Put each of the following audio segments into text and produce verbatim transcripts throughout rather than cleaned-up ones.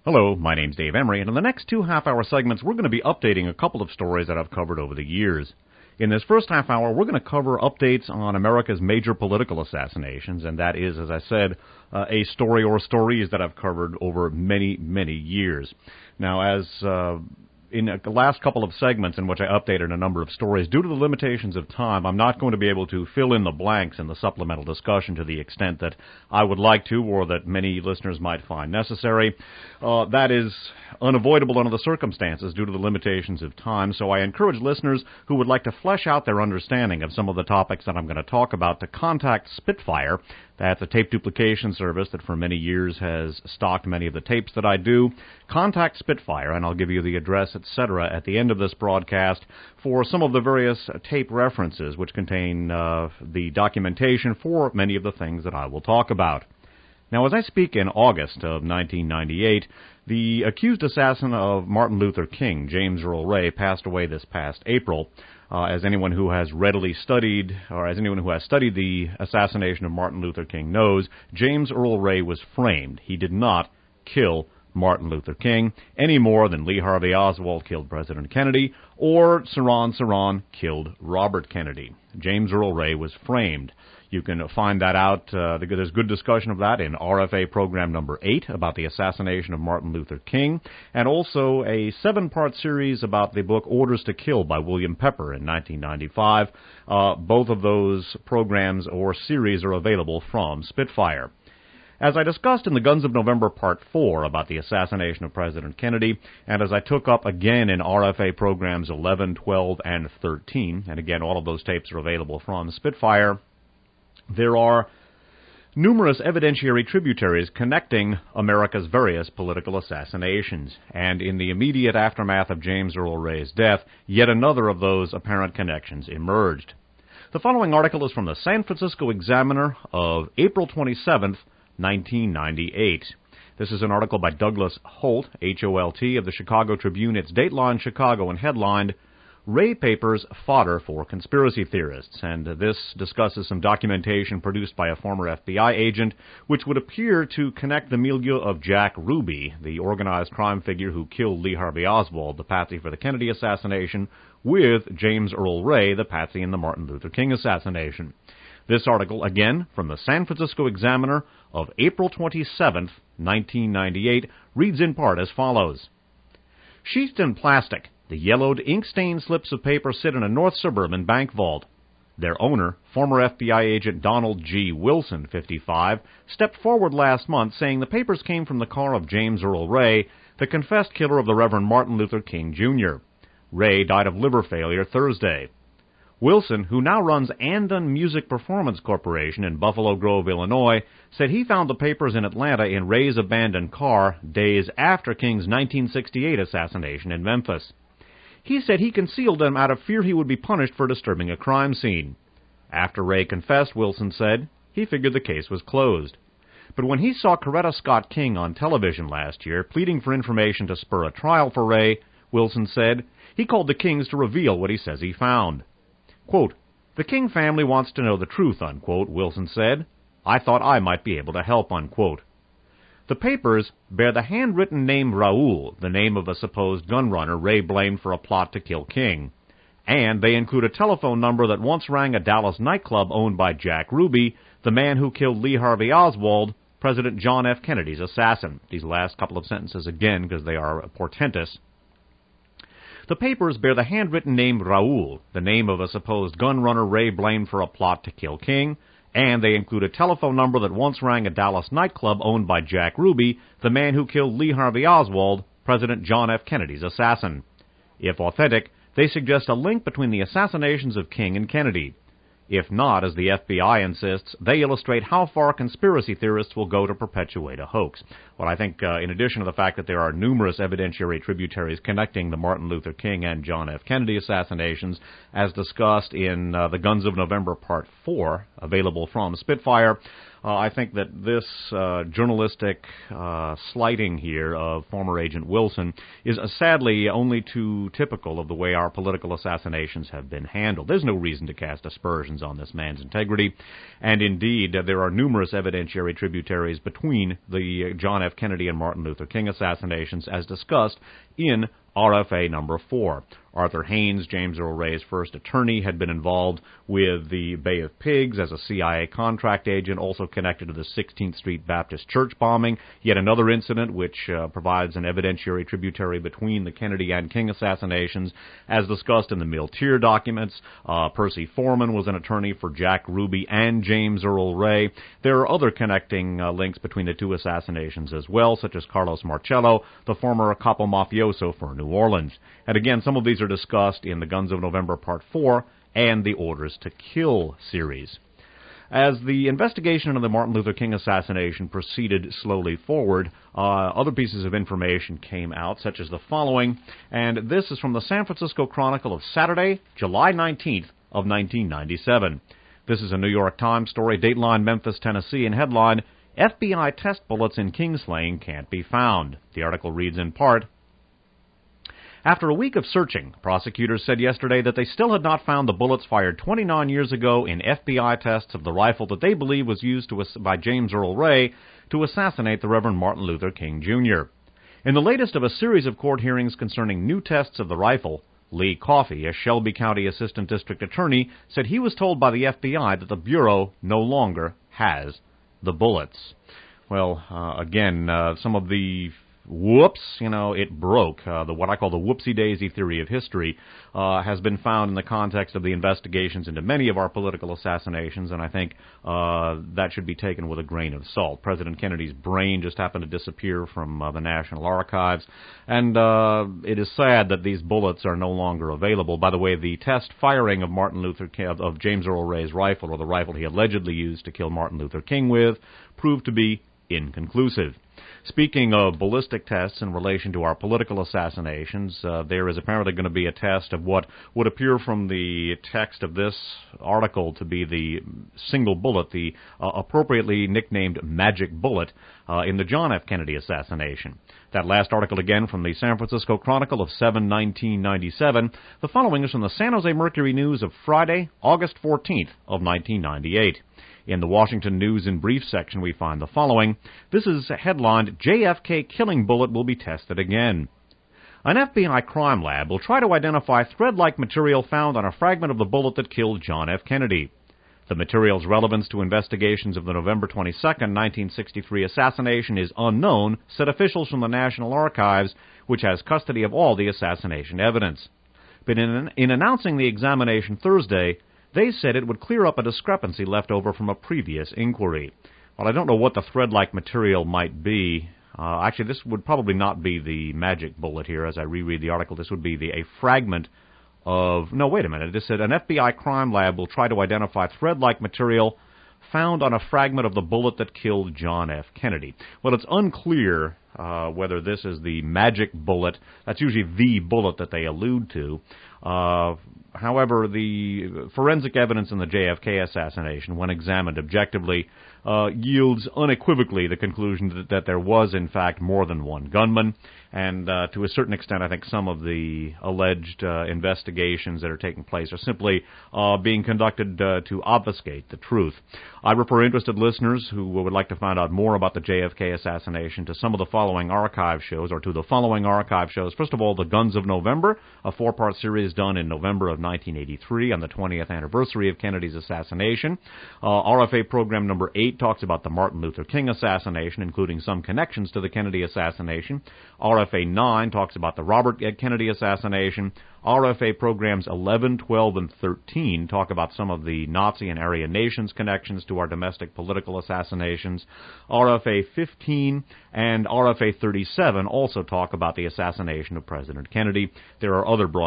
Hello, my name's Dave Emery, and in the next two half-hour segments, we're going to be updating a couple of stories that I've covered over the years. In this first half hour, we're going to cover updates on America's major political assassinations, and that is, as I said, uh, a story or stories that I've covered over many, many years. Now, as uh, in the last couple of segments in which I updated a number of stories, due to the limitations of time, I'm not going to be able to fill in the blanks in the supplemental discussion to the extent that I would like to or that many listeners might find necessary. Uh, that is unavoidable under the circumstances due to the limitations of time, so I encourage listeners who would like to flesh out their understanding of some of the topics that I'm going to talk about to contact Spitfire. That's a tape duplication service that for many years has stocked many of the tapes that I do. Contact Spitfire, and I'll give you the address, et cetera, at the end of this broadcast for some of the various tape references which contain uh, the documentation for many of the things that I will talk about. Now, as I speak in August of nineteen ninety-eight, the accused assassin of Martin Luther King, James Earl Ray, passed away this past April. Uh, as anyone who has readily studied, or as anyone who has studied the assassination of Martin Luther King knows, James Earl Ray was framed. He did not kill Martin Luther King any more than Lee Harvey Oswald killed President Kennedy or Sirhan Sirhan killed Robert Kennedy. James Earl Ray was framed. You can find that out. Uh, there's good discussion of that in R F A program number eight about the assassination of Martin Luther King, and also a seven-part series about the book Orders to Kill by William Pepper in nineteen ninety-five. Uh, both of those programs or series are available from Spitfire. As I discussed in the Guns of November Part four about the assassination of President Kennedy, and as I took up again in R F A programs eleven, twelve, and thirteen, and again all of those tapes are available from Spitfire, there are numerous evidentiary tributaries connecting America's various political assassinations, and in the immediate aftermath of James Earl Ray's death, yet another of those apparent connections emerged. The following article is from the San Francisco Examiner of April twenty-seventh, nineteen ninety-eight. This is an article by Douglas Holt, H O L T, of the Chicago Tribune. It's Dateline Chicago and headlined, Ray Papers Fodder for Conspiracy Theorists, and this discusses some documentation produced by a former F B I agent which would appear to connect the milieu of Jack Ruby, the organized crime figure who killed Lee Harvey Oswald, the patsy for the Kennedy assassination, with James Earl Ray, the patsy in the Martin Luther King assassination. This article, again, from the San Francisco Examiner of April twenty-seventh, nineteen ninety-eight, reads in part as follows. Sheathed in plastic, the yellowed, ink-stained slips of paper sit in a North Suburban bank vault. Their owner, former F B I agent Donald G. Wilson, fifty-five, stepped forward last month saying the papers came from the car of James Earl Ray, the confessed killer of the Reverend Martin Luther King, Junior Ray died of liver failure Thursday. Wilson, who now runs Andon Music Performance Corporation in Buffalo Grove, Illinois, said he found the papers in Atlanta in Ray's abandoned car days after King's nineteen sixty-eight assassination in Memphis. He said he concealed them out of fear he would be punished for disturbing a crime scene. After Ray confessed, Wilson said, he figured the case was closed. But when he saw Coretta Scott King on television last year pleading for information to spur a trial for Ray, Wilson said, he called the Kings to reveal what he says he found. Quote, the King family wants to know the truth, unquote, Wilson said. I thought I might be able to help, unquote. The papers bear the handwritten name Raoul, the name of a supposed gunrunner Ray blamed for a plot to kill King. And they include a telephone number that once rang a Dallas nightclub owned by Jack Ruby, the man who killed Lee Harvey Oswald, President John F. Kennedy's assassin. These last couple of sentences again because they are portentous. The papers bear the handwritten name Raoul, the name of a supposed gunrunner Ray blamed for a plot to kill King, and they include a telephone number that once rang a Dallas nightclub owned by Jack Ruby, the man who killed Lee Harvey Oswald, President John F. Kennedy's assassin. If authentic, they suggest a link between the assassinations of King and Kennedy. If not, as the F B I insists, they illustrate how far conspiracy theorists will go to perpetuate a hoax. Well, I think uh, in addition to the fact that there are numerous evidentiary tributaries connecting the Martin Luther King and John F. Kennedy assassinations, as discussed in uh, the Guns of November Part four, available from Spitfire, Uh, I think that this uh, journalistic uh, slighting here of former Agent Wilson is uh, sadly only too typical of the way our political assassinations have been handled. There's no reason to cast aspersions on this man's integrity, and indeed uh, there are numerous evidentiary tributaries between the uh, John F. Kennedy and Martin Luther King assassinations as discussed in R F A number four. Arthur Haynes, James Earl Ray's first attorney, had been involved with the Bay of Pigs as a C I A contract agent, also connected to the sixteenth Street Baptist Church bombing, yet another incident which uh, provides an evidentiary tributary between the Kennedy and King assassinations, as discussed in the Miltier documents. Uh, Percy Foreman was an attorney for Jack Ruby and James Earl Ray. There are other connecting uh, links between the two assassinations as well, such as Carlos Marcello, the former capo mafioso for New Orleans. And again, some of these are discussed in the Guns of November Part four and the Orders to Kill series. As the investigation into the Martin Luther King assassination proceeded slowly forward, uh, other pieces of information came out, such as the following, and this is from the San Francisco Chronicle of Saturday, July nineteenth of nineteen ninety-seven. This is a New York Times story, Dateline Memphis, Tennessee, and headline, F B I test bullets in Kingslaying can't be found. The article reads in part, after a week of searching, prosecutors said yesterday that they still had not found the bullets fired twenty-nine years ago in F B I tests of the rifle that they believe was used to, by James Earl Ray to assassinate the Reverend Martin Luther King, Junior In the latest of a series of court hearings concerning new tests of the rifle, Lee Coffey, a Shelby County Assistant District Attorney, said he was told by the F B I that the Bureau no longer has the bullets. Well, uh, again, uh, some of the whoops, you know, it broke. Uh, the what I call the whoopsie-daisy theory of history uh, has been found in the context of the investigations into many of our political assassinations, and I think uh, that should be taken with a grain of salt. President Kennedy's brain just happened to disappear from uh, the National Archives, and uh, it is sad that these bullets are no longer available. By the way, the test firing of Martin Luther King, of James Earl Ray's rifle, or the rifle he allegedly used to kill Martin Luther King with, proved to be inconclusive. Speaking of ballistic tests in relation to our political assassinations, uh, there is apparently going to be a test of what would appear from the text of this article to be the single bullet, the uh, appropriately nicknamed magic bullet, uh, in the John F. Kennedy assassination. That last article again from the San Francisco Chronicle of seven nineteen ninety-seven. The following is from the San Jose Mercury News of Friday, August fourteenth of nineteen ninety-eight. In the Washington News in Brief section, we find the following. This is headlined, J F K killing bullet will be tested again. An F B I crime lab will try to identify thread-like material found on a fragment of the bullet that killed John F. Kennedy. The material's relevance to investigations of the November twenty-second, nineteen sixty-three assassination is unknown, said officials from the National Archives, which has custody of all the assassination evidence. But in, in announcing the examination Thursday, they said it would clear up a discrepancy left over from a previous inquiry. Well, I don't know what the thread-like material might be. Uh, actually, this would probably not be the magic bullet here. As I reread the article, this would be the, a fragment of... No, wait a minute. It said an F B I crime lab will try to identify thread-like material found on a fragment of the bullet that killed John F. Kennedy. Well, it's unclear uh, whether this is the magic bullet. That's usually the bullet that they allude to. Uh, however, the forensic evidence in the J F K assassination, when examined objectively, uh, yields unequivocally the conclusion that, that there was, in fact, more than one gunman. And uh, to a certain extent, I think some of the alleged uh, investigations that are taking place are simply uh, being conducted uh, to obfuscate the truth. I refer interested listeners who would like to find out more about the J F K assassination to some of the following archive shows, or to the following archive shows. First of all, The Guns of November, a four-part series done in November of nineteen eighty-three on the twentieth anniversary of Kennedy's assassination. Uh, R F A program number eight talks about the Martin Luther King assassination, including some connections to the Kennedy assassination. R F A nine talks about the Robert Kennedy assassination. R F A programs eleven, twelve, and thirteen talk about some of the Nazi and Aryan nations connections to our domestic political assassinations. R F A fifteen and R F A thirty-seven also talk about the assassination of President Kennedy. There are other broadcasts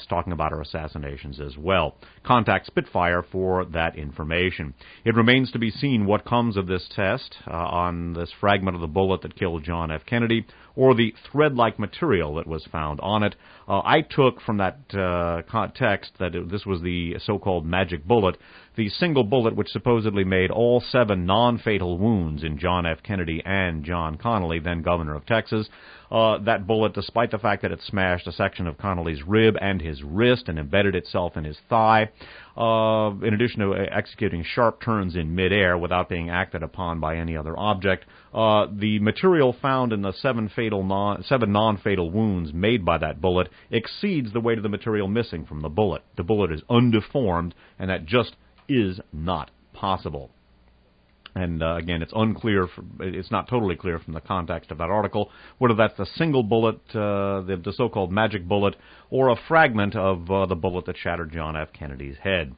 tests talking about her assassinations as well. Contact Spitfire for that information. It remains to be seen what comes of this test uh, on this fragment of the bullet that killed John F. Kennedy, or the thread-like material that was found on it. Uh, I took from that uh, text that it, this was the so-called magic bullet, the single bullet which supposedly made all seven non-fatal wounds in John F. Kennedy and John Connally, then governor of Texas. Uh, that bullet, despite the fact that it smashed a section of Connally's rib and his wrist and embedded itself in his thigh, uh, in addition to executing sharp turns in midair without being acted upon by any other object, uh, the material found in the seven fatal non, seven non-fatal wounds made by that bullet exceeds the weight of the material missing from the bullet. The bullet is undeformed, and that just is not possible. And uh, again, it's unclear, for, it's not totally clear from the context of that article, whether that's the single bullet, uh, the, the so-called magic bullet, or a fragment of uh, the bullet that shattered John F. Kennedy's head.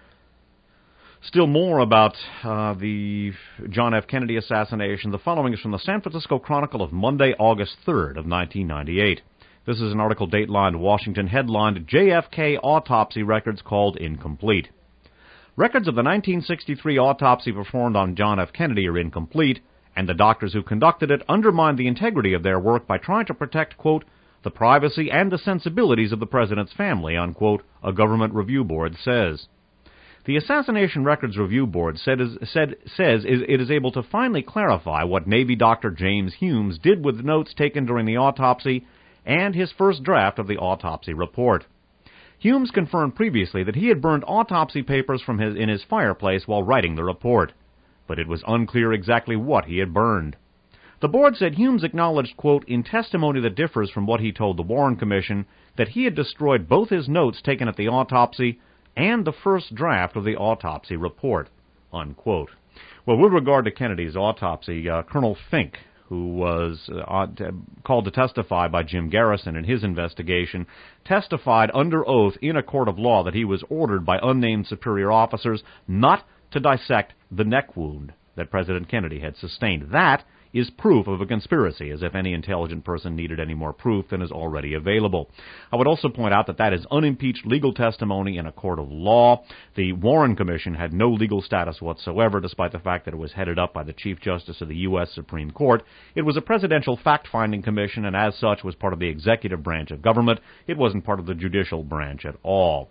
Still more about uh, the John F. Kennedy assassination. The following is from the San Francisco Chronicle of Monday, August third of nineteen ninety-eight. This is an article datelined Washington, headlined, J F K Autopsy Records Called Incomplete. Records of the nineteen sixty-three autopsy performed on John F. Kennedy are incomplete, and the doctors who conducted it undermined the integrity of their work by trying to protect, quote, the privacy and the sensibilities of the president's family, unquote, a government review board says. The Assassination Records Review Board said, is, said, says it is able to finally clarify what Navy Doctor James Humes did with notes taken during the autopsy and his first draft of the autopsy report. Humes confirmed previously that he had burned autopsy papers from his, in his fireplace while writing the report, but it was unclear exactly what he had burned. The board said Humes acknowledged, quote, in testimony that differs from what he told the Warren Commission, that he had destroyed both his notes taken at the autopsy and the first draft of the autopsy report, unquote. Well, with regard to Kennedy's autopsy, uh, Colonel Fink, who was uh, called to testify by Jim Garrison in his investigation, testified under oath in a court of law that he was ordered by unnamed superior officers not to dissect the neck wound that President Kennedy had sustained. That is proof of a conspiracy, as if any intelligent person needed any more proof than is already available. I would also point out that that is unimpeached legal testimony in a court of law. The Warren Commission had no legal status whatsoever, despite the fact that it was headed up by the Chief Justice of the U S Supreme Court. It was a presidential fact-finding commission, and as such was part of the executive branch of government. It wasn't part of the judicial branch at all.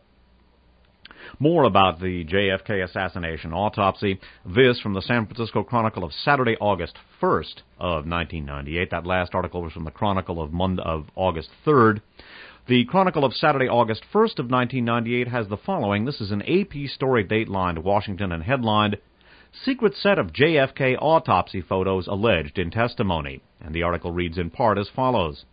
More about the J F K assassination autopsy. This from the San Francisco Chronicle of Saturday, August first of nineteen ninety-eight. That last article was from the Chronicle of Monday, of August third. The Chronicle of Saturday, August first of nineteen ninety-eight has the following. This is an A P story datelined Washington and headlined, Secret Set of J F K Autopsy Photos Alleged in Testimony. And the article reads in part as follows.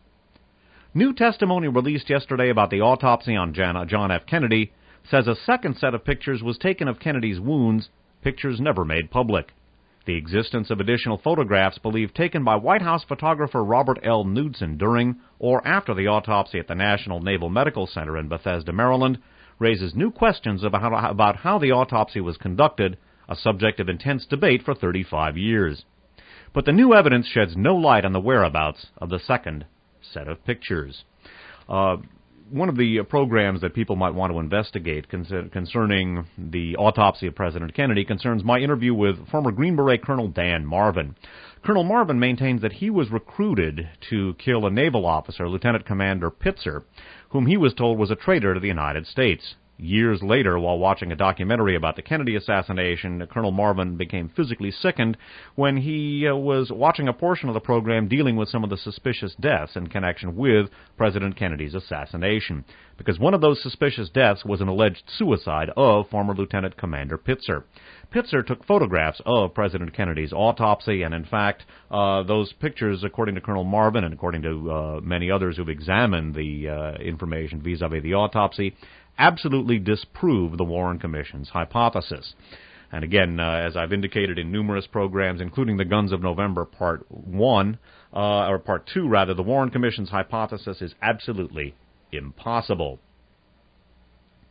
New testimony released yesterday about the autopsy on John F. Kennedy says a second set of pictures was taken of Kennedy's wounds, pictures never made public. The existence of additional photographs believed taken by White House photographer Robert L. Knudsen during or after the autopsy at the National Naval Medical Center in Bethesda, Maryland, raises new questions about how, about how the autopsy was conducted, a subject of intense debate for thirty-five years. But the new evidence sheds no light on the whereabouts of the second set of pictures. Uh, One of the programs that people might want to investigate concerning the autopsy of President Kennedy concerns my interview with former Green Beret Colonel Dan Marvin. Colonel Marvin maintains that he was recruited to kill a naval officer, Lieutenant Commander Pitzer, whom he was told was a traitor to the United States. Years later, while watching a documentary about the Kennedy assassination, Colonel Marvin became physically sickened when he uh, was watching a portion of the program dealing with some of the suspicious deaths in connection with President Kennedy's assassination, because one of those suspicious deaths was an alleged suicide of former Lieutenant Commander Pitzer. Pitzer took photographs of President Kennedy's autopsy, and in fact, uh, those pictures, according to Colonel Marvin and according to uh, many others who've examined the uh, information vis-a-vis the autopsy, absolutely disprove the Warren Commission's hypothesis. And again, uh, as I've indicated in numerous programs, including the Guns of November Part one, uh, or Part two, rather, the Warren Commission's hypothesis is absolutely impossible.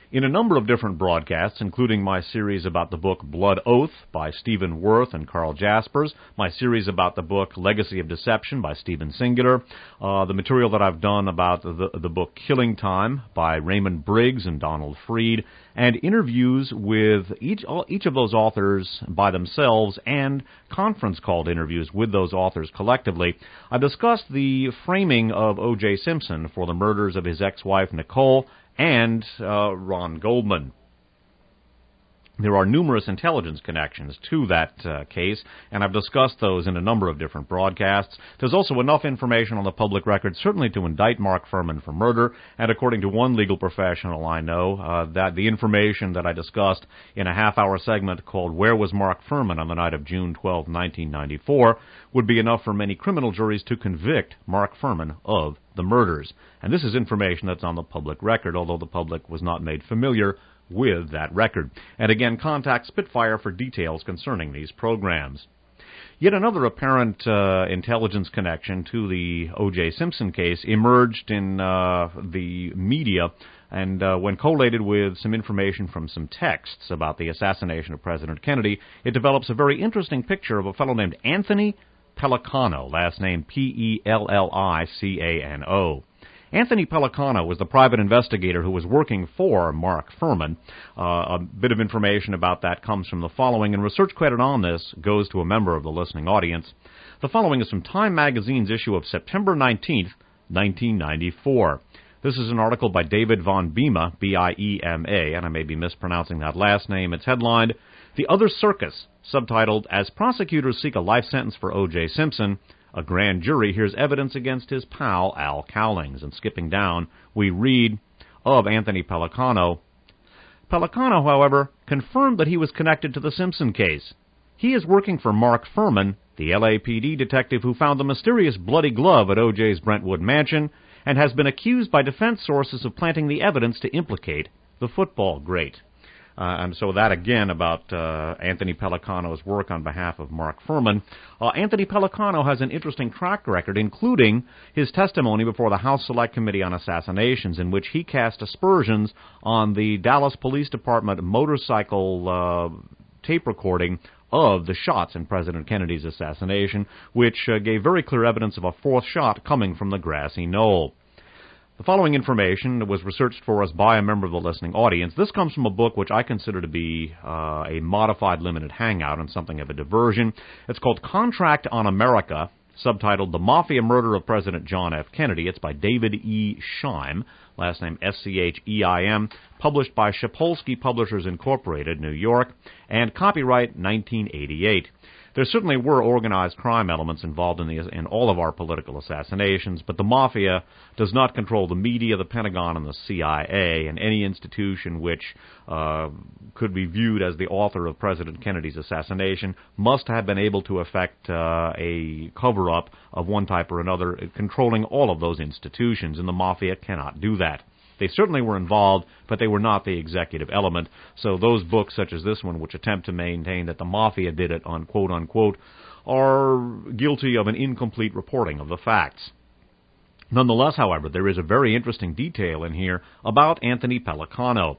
In a number of different broadcasts, including my series about the book Blood Oath by Stephen Worth and Carl Jaspers, my series about the book Legacy of Deception by Stephen Singular, uh, the material that I've done about the, the book Killing Time by Raymond Briggs and Donald Freed, and interviews with each all, each of those authors by themselves and conference-called interviews with those authors collectively. I've discussed the framing of O J. Simpson for the murders of his ex-wife Nicole and uh, Ron Goldman. There are numerous intelligence connections to that uh, case, and I've discussed those in a number of different broadcasts. There's also enough information on the public record, certainly to indict Mark Fuhrman for murder, and according to one legal professional I know, uh, that the information that I discussed in a half-hour segment called Where Was Mark Fuhrman on the night of June twelfth, nineteen ninety-four, would be enough for many criminal juries to convict Mark Fuhrman of the murders. And this is information that's on the public record, although the public was not made familiar with that record. And again, contact Spitfire for details concerning these programs. Yet another apparent uh, intelligence connection to the O J. Simpson case emerged in uh, the media, and uh, when collated with some information from some texts about the assassination of President Kennedy, it develops a very interesting picture of a fellow named Anthony Pellicano, last name P E L L I C A N O. Anthony Pellicano was the private investigator who was working for Mark Fuhrman. Uh, a bit of information about that comes from the following, and research credit on this goes to a member of the listening audience. The following is from Time Magazine's issue of September nineteenth, nineteen ninety-four. This is an article by David von Biema, B I E M A, and I may be mispronouncing that last name. It's headlined, The Other Circus, subtitled, As Prosecutors Seek a Life Sentence for O J. Simpson, a grand jury hears evidence against his pal, Al Cowlings. And skipping down, we read of Anthony Pellicano. Pellicano, however, confirmed that he was connected to the Simpson case. He is working for Mark Fuhrman, the L A P D detective who found the mysterious bloody glove at O J's Brentwood mansion, and has been accused by defense sources of planting the evidence to implicate the football great. Uh, and so that, again, about uh, Anthony Pellicano's work on behalf of Mark Fuhrman. Uh, Anthony Pellicano has an interesting track record, including his testimony before the House Select Committee on Assassinations, in which he cast aspersions on the Dallas Police Department motorcycle uh, tape recording of the shots in President Kennedy's assassination, which uh, gave very clear evidence of a fourth shot coming from the grassy knoll. The following information was researched for us by a member of the listening audience. This comes from a book which I consider to be uh, a modified limited hangout and something of a diversion. It's called Contract on America, subtitled The Mafia Murder of President John F. Kennedy. It's by David E. Scheim, last name S C H E I M, published by Shapolsky Publishers Incorporated, New York, and copyright nineteen eighty-eight. There certainly were organized crime elements involved in, the, in all of our political assassinations, but the Mafia does not control the media, the Pentagon, and the C I A, and any institution which uh, could be viewed as the author of President Kennedy's assassination must have been able to effect uh, a cover-up of one type or another, controlling all of those institutions, and the Mafia cannot do that. They certainly were involved, but they were not the executive element. So those books, such as this one, which attempt to maintain that the Mafia did it on quote-unquote, are guilty of an incomplete reporting of the facts. Nonetheless, however, there is a very interesting detail in here about Anthony Pellicano.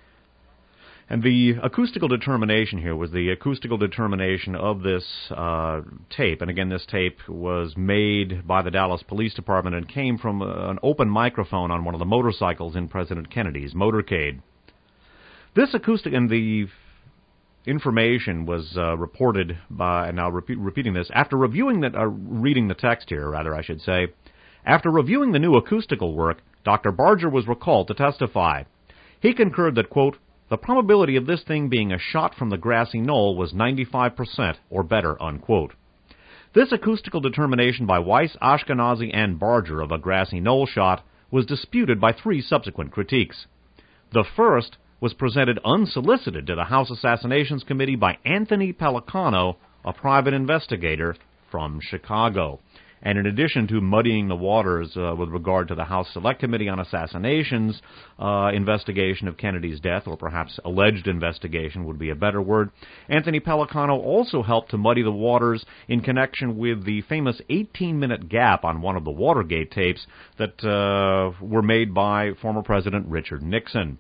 And the acoustical determination here was the acoustical determination of this uh, tape. And again, this tape was made by the Dallas Police Department and came from uh, an open microphone on one of the motorcycles in President Kennedy's motorcade. This acoustic, and the information was uh, reported by, and now repeat, repeating this, after reviewing the, uh, reading the text here, rather, I should say, after reviewing the new acoustical work, Doctor Barger was recalled to testify. He concurred that, quote, the probability of this thing being a shot from the grassy knoll was ninety-five percent or better, unquote. This acoustical determination by Weiss, Ashkenazi, and Barger of a grassy knoll shot was disputed by three subsequent critiques. The first was presented unsolicited to the House Assassinations Committee by Anthony Pellicano, a private investigator from Chicago. And in addition to muddying the waters uh, with regard to the House Select Committee on Assassinations uh, investigation of Kennedy's death, or perhaps alleged investigation would be a better word, Anthony Pellicano also helped to muddy the waters in connection with the famous eighteen-minute gap on one of the Watergate tapes that uh, were made by former President Richard Nixon. Uh,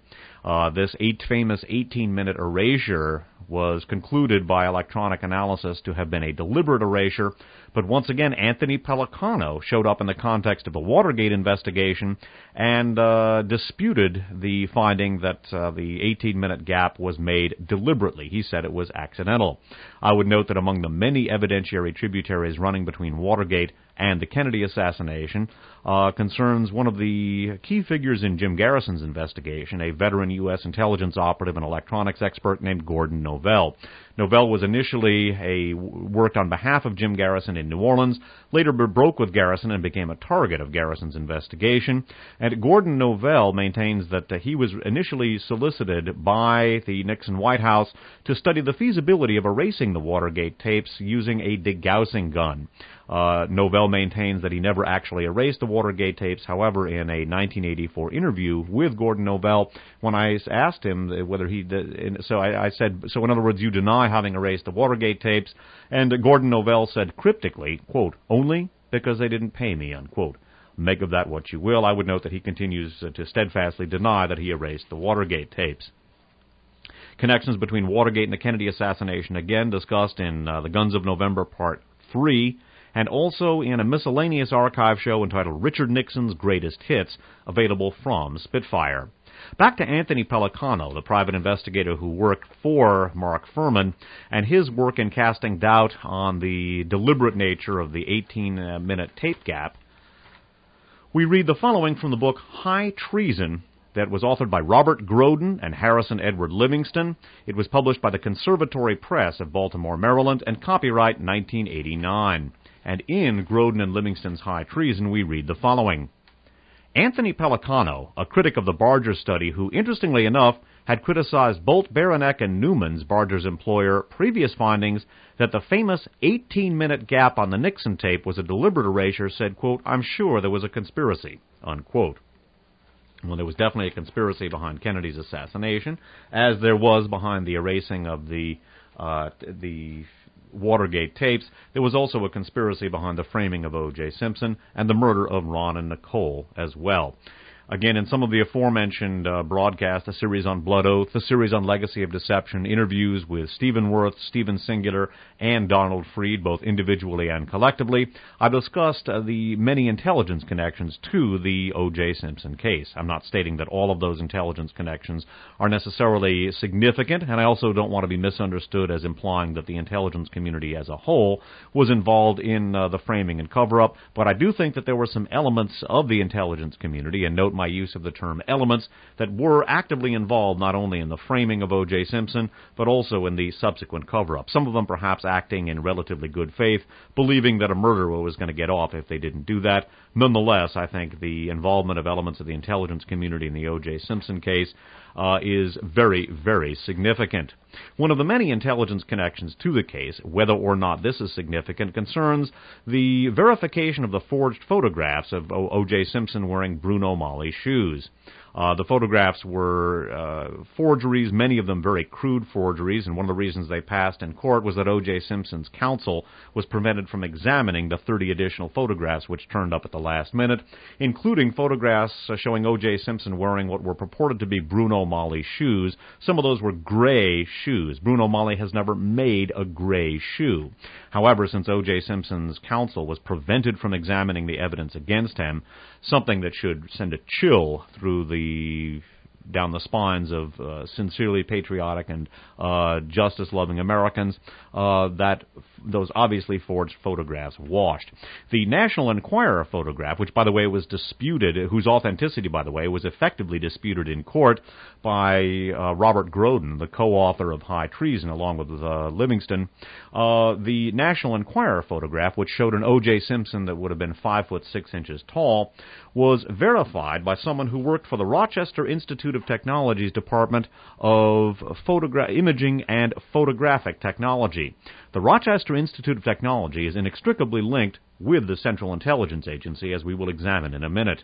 Uh, this eight, famous eighteen-minute erasure was concluded by electronic analysis to have been a deliberate erasure, but once again, Anthony Pellicano showed up in the context of a Watergate investigation and uh, disputed the finding that uh, the eighteen-minute gap was made deliberately. He said it was accidental. I would note that among the many evidentiary tributaries running between Watergate and the Kennedy assassination uh, concerns one of the key figures in Jim Garrison's investigation, a veteran U S intelligence operative and electronics expert named Gordon Novell. Novell was initially a worked on behalf of Jim Garrison in New Orleans, later broke with Garrison and became a target of Garrison's investigation. And Gordon Novell maintains that uh, he was initially solicited by the Nixon White House to study the feasibility of erasing the Watergate tapes using a degaussing gun. Uh, Novell maintains that he never actually erased the Watergate tapes. However, in a nineteen eighty-four interview with Gordon Novell, when I asked him whether he did, so I, I said, so in other words, you deny having erased the Watergate tapes, and Gordon Novell said cryptically, quote, only because they didn't pay me, unquote. Make of that what you will. I would note that he continues to steadfastly deny that he erased the Watergate tapes. Connections between Watergate and the Kennedy assassination, again discussed in uh, The Guns of November, Part three, and also in a miscellaneous archive show entitled Richard Nixon's Greatest Hits, available from Spitfire. Back to Anthony Pellicano, the private investigator who worked for Mark Fuhrman, and his work in casting doubt on the deliberate nature of the eighteen-minute tape gap. We read the following from the book High Treason, that was authored by Robert Groden and Harrison Edward Livingston. It was published by the Conservatory Press of Baltimore, Maryland, and copyright nineteen eighty-nine. And in Groden and Livingston's High Treason, we read the following. Anthony Pellicano, a critic of the Barger study who, interestingly enough, had criticized Bolt, Beranek, and Newman's, Barger's employer, previous findings that the famous eighteen-minute gap on the Nixon tape was a deliberate erasure, said, quote, I'm sure there was a conspiracy, unquote. Well, there was definitely a conspiracy behind Kennedy's assassination, as there was behind the erasing of the uh, the Watergate tapes. There was also a conspiracy behind the framing of O J. Simpson and the murder of Ron and Nicole as well. Again, in some of the aforementioned uh, broadcasts, a series on Blood Oath, the series on Legacy of Deception, interviews with Stephen Worth, Stephen Singular, and Donald Freed, both individually and collectively, I discussed uh, the many intelligence connections to the O J. Simpson case. I'm not stating that all of those intelligence connections are necessarily significant, and I also don't want to be misunderstood as implying that the intelligence community as a whole was involved in uh, the framing and cover-up, but I do think that there were some elements of the intelligence community, and note my use of the term elements, that were actively involved not only in the framing of O J. Simpson, but also in the subsequent cover-up. Some of them perhaps acting in relatively good faith, believing that a murderer was going to get off if they didn't do that. Nonetheless, I think the involvement of elements of the intelligence community in the O J. Simpson case uh, is very, very significant. One of the many intelligence connections to the case, whether or not this is significant, concerns the verification of the forged photographs of O J. Simpson wearing Bruno Magli shoes. Uh, the photographs were uh, forgeries, many of them very crude forgeries, and one of the reasons they passed in court was that O J. Simpson's counsel was prevented from examining the thirty additional photographs which turned up at the last minute, including photographs uh, showing O J. Simpson wearing what were purported to be Bruno Magli shoes. Some of those were gray shoes. Bruno Magli has never made a gray shoe. However, since O J. Simpson's counsel was prevented from examining the evidence against him, something that should send a chill through the down the spines of uh, sincerely patriotic and uh, justice-loving Americans, uh, that f- those obviously forged photographs washed. The National Enquirer photograph, which, by the way, was disputed, whose authenticity, by the way, was effectively disputed in court by uh, Robert Groden, the co-author of High Treason, along with uh, Livingston, uh, the National Enquirer photograph, which showed an O J. Simpson that would have been five foot six inches tall, was verified by someone who worked for the Rochester Institute of Technology's Department of Photogra- Imaging and Photographic Technology. The Rochester Institute of Technology is inextricably linked with the Central Intelligence Agency, as we will examine in a minute.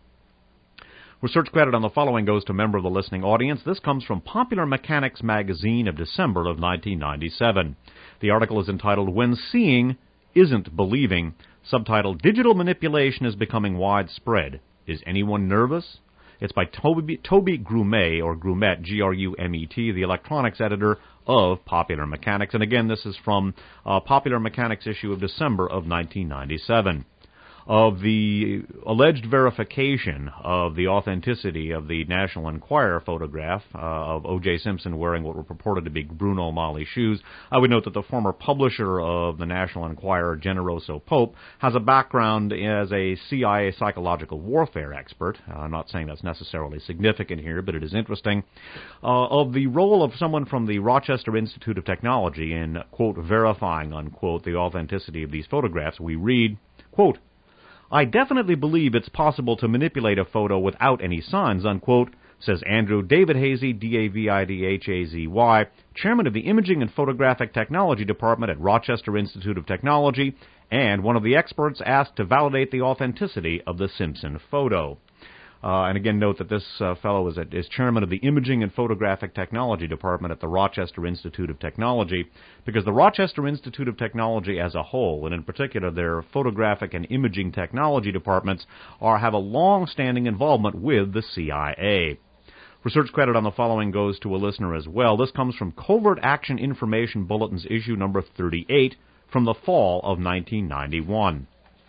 Research credit on the following goes to a member of the listening audience. This comes from Popular Mechanics magazine of December of nineteen ninety-seven. The article is entitled, When Seeing Isn't Believing, subtitled, Digital Manipulation is Becoming Widespread. Is Anyone Nervous? It's by Toby, Toby Grumet, or Grumet, G R U M E T, the electronics editor of Popular Mechanics. And again, this is from uh, Popular Mechanics issue of December of nineteen ninety-seven. Of the alleged verification of the authenticity of the National Enquirer photograph uh, of O J. Simpson wearing what were purported to be Bruno Magli shoes, I would note that the former publisher of the National Enquirer, Generoso Pope, has a background as a C I A psychological warfare expert. Uh, I'm not saying that's necessarily significant here, but it is interesting. Uh, of the role of someone from the Rochester Institute of Technology in, quote, verifying, unquote, the authenticity of these photographs, we read, quote, I definitely believe it's possible to manipulate a photo without any signs, unquote, says Andrew David Hazy, D A V I D H A Z Y, chairman of the Imaging and Photographic Technology Department at Rochester Institute of Technology, and one of the experts asked to validate the authenticity of the Simpson photo. Uh, and again, note that this uh, fellow is, a, is chairman of the Imaging and Photographic Technology Department at the Rochester Institute of Technology, because the Rochester Institute of Technology as a whole, and in particular their photographic and imaging technology departments, are have a long-standing involvement with the C I A. Research credit on the following goes to a listener as well. This comes from Covert Action Information Bulletin's issue number thirty-eight from the fall of nineteen ninety-one.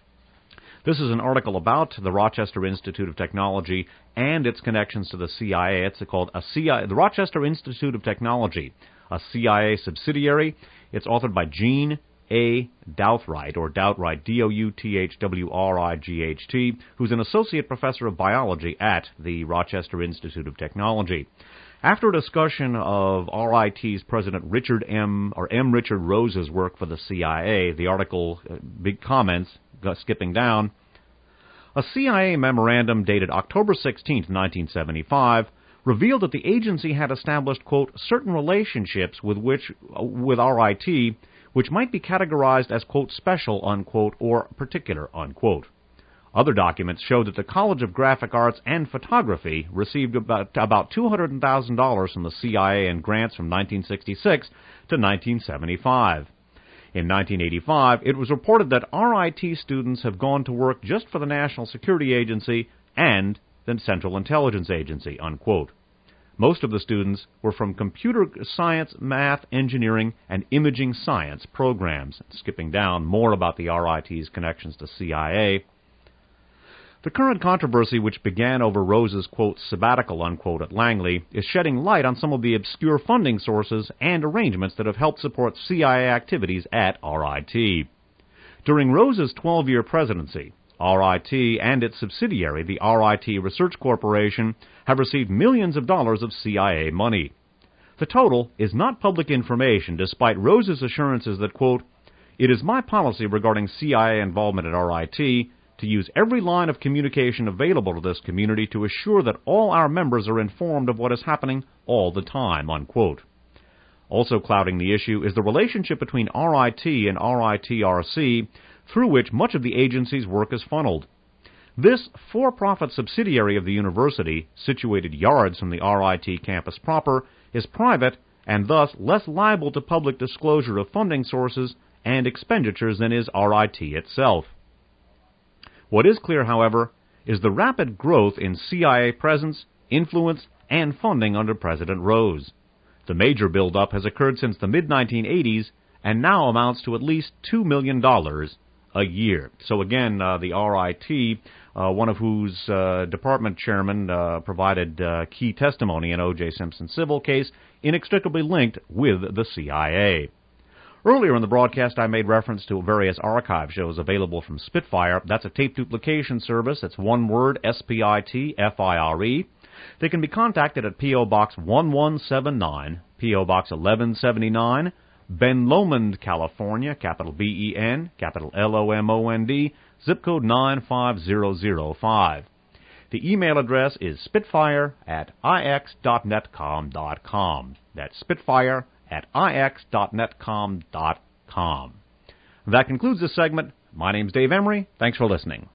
This is an article about the Rochester Institute of Technology and its connections to the C I A. It's called a C I A, the Rochester Institute of Technology, a C I A subsidiary. It's authored by Gene A. Douthright, or Douthright, D O U T H W R I G H T, who's an associate professor of biology at the Rochester Institute of Technology. After a discussion of R I T's President Richard M. or M. Richard Rose's work for the C I A, the article, uh, big comments, skipping down, a C I A memorandum dated October sixteenth, nineteen seventy-five, revealed that the agency had established, quote, certain relationships with which with R I T, which might be categorized as, quote, special, unquote, or particular, unquote. Other documents show that the College of Graphic Arts and Photography received about, about two hundred thousand dollars from the C I A in grants from nineteen sixty-six to nineteen seventy-five. In nineteen eighty-five, it was reported that R I T students have gone to work just for the National Security Agency and the Central Intelligence Agency, unquote. Most of the students were from computer science, math, engineering, and imaging science programs. Skipping down, more about the R I T's connections to C I A. The current controversy, which began over Rose's, quote, sabbatical, unquote, at Langley, is shedding light on some of the obscure funding sources and arrangements that have helped support C I A activities at R I T. During Rose's twelve-year presidency, R I T and its subsidiary, the R I T Research Corporation, have received millions of dollars of C I A money. The total is not public information, despite Rose's assurances that, quote, it is my policy regarding C I A involvement at R I T to use every line of communication available to this community to assure that all our members are informed of what is happening all the time, unquote. Also clouding the issue is the relationship between R I T and R I T R C, through which much of the agency's work is funneled. This for-profit subsidiary of the university, situated yards from the R I T campus proper, is private and thus less liable to public disclosure of funding sources and expenditures than is R I T itself. What is clear, however, is the rapid growth in C I A presence, influence, and funding under President Rose. The major buildup has occurred since the mid nineteen eighties and now amounts to at least two million dollars a year. So again, uh, the R I T, uh, one of whose uh, department chairman uh, provided uh, key testimony in O J. Simpson's civil case, inextricably linked with the C I A. Earlier in the broadcast, I made reference to various archive shows available from Spitfire. That's a tape duplication service. It's one word, S P I T F I R E. They can be contacted at P O. Box one one seven nine, P O. Box eleven seventy-nine, Ben Lomond, California, capital B E N, capital L O M O N D, zip code nine five zero zero five. The email address is spitfire at I X dot netcom dot com. That's spitfire at I X dot netcom dot com. That concludes this segment. My name's Dave Emery. Thanks for listening.